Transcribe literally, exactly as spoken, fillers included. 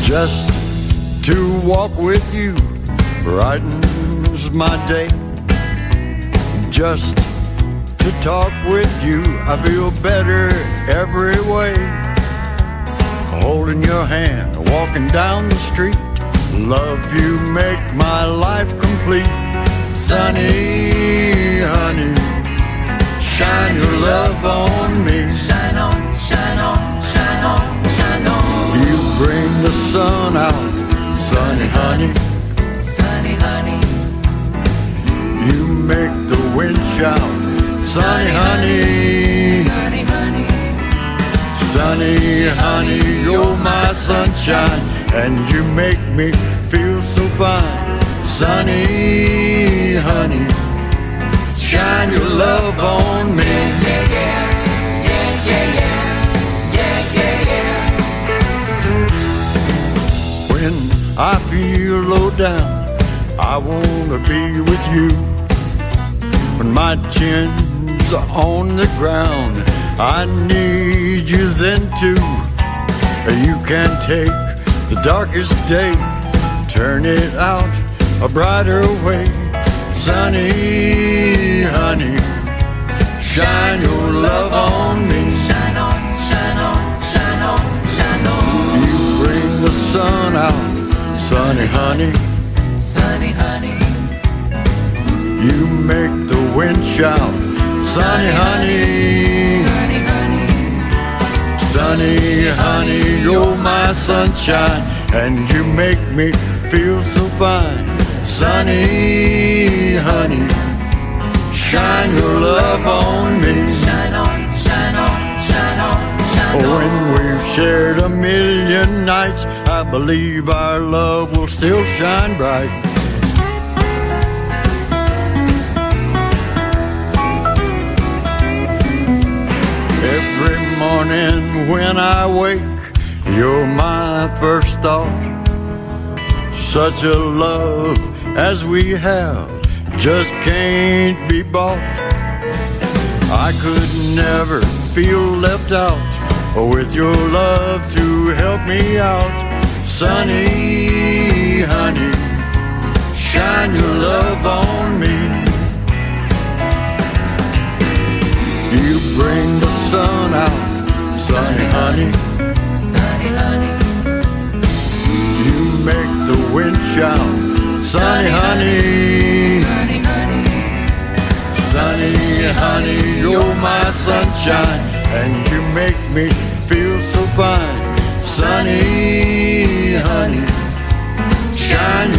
Just to walk with you brightens my day. Just to talk with you, I feel better every way. Holding your hand, walking down the street, love you make my life complete. Sunny, honey, shine your love on me. Shine on, shine on, shine on, shine on. You bring the sun out, sunny honey. Sunny honey, you make the wind shout, sunny honey. sunny honey, Sunny honey, you're my sunshine, and you make me feel so fine. Sunny honey, shine your love on me. yeah, yeah, yeah, yeah, yeah, yeah, yeah, yeah. When I feel low down, I wanna be with you. When my chin's on the ground, I need you then too. You can take the darkest day, turn it out a brighter way. Sunny honey, shine your love on me. Shine on, shine on, shine on, shine on. You bring the sun out, sunny honey. Sunny honey, You make the wind shout, sunny honey. sunny honey, Sunny honey, you're my sunshine, and you make me feel so fine. Sunny honey, shine your love on me. shine on, shine on, shine on, shine on. When we've shared a million nights, I believe our love will still shine bright. Every morning when I wake, you're my first thought. Such a love as we have just can't be bought. I could never feel left out with your love to help me out. Sunny honey, shine your love on me. You bring the sun out, sunny honey. Sunny honey, You make the wind shout, sunny honey. sunny honey, Sunny honey, you're my sunshine, and you make me feel so fine. Sunny honey, shine